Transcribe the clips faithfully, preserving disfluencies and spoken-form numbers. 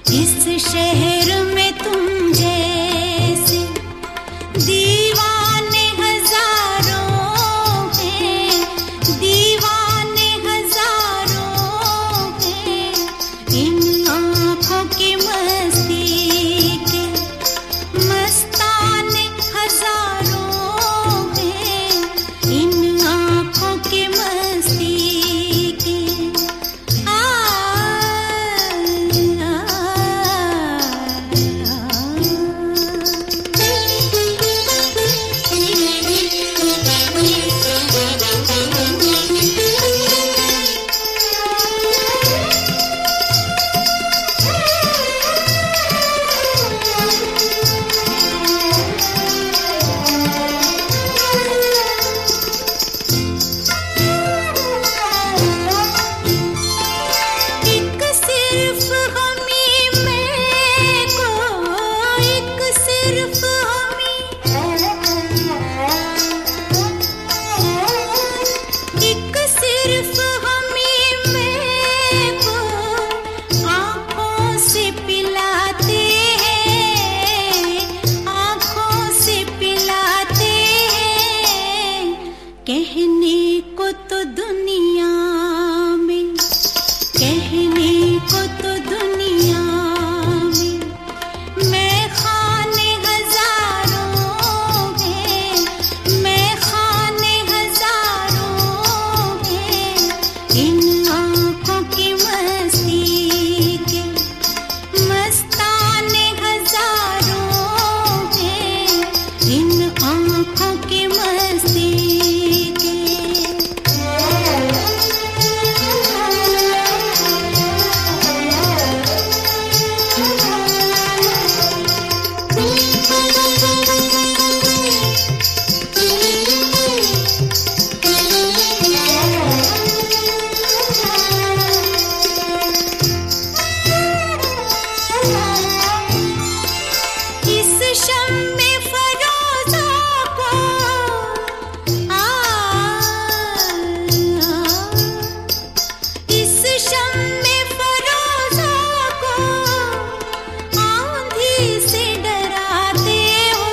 इस शहर में तुम जैसे दीवाने हजारों हैं, दीवाने हजारों हैं। इन आँखों की मस्ती के मस्ताने हजारों हैं, इन आँखों की मस्ती के। आ, आ, एक सिर्फ हमी मैं को, एक सिर्फ हमी, एक सिर्फ हमी मैं को आँखों से पिलाते हैं, आँखों से पिलाते हैं। कहने को तो दुनिया में, कहने को तो दुनिया में मैं खाने हजारों हैं, मैं खाने हजारों हैं। इन आँखों की मस्ती के मस्ताने हजारों हैं, इन आँखों की मस्ती के। इस शम्मे फरोज़ा को आ, इस शम्मे फरोज़ा को आंधी से डराते हो,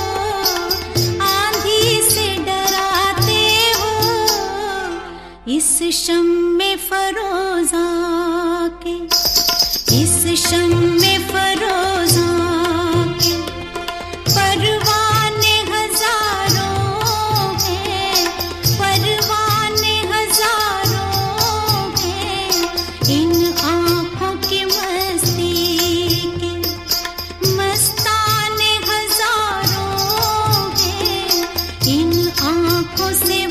आंधी से डराते हो। इस शम्मे फरोज़ा के, इस शम्मे फरोज़ा के परवाने हजारों हैं, परवाने हजारों हैं। इन आँखों की मस्ती के मस्ताने हजारों हैं, इन आँखों से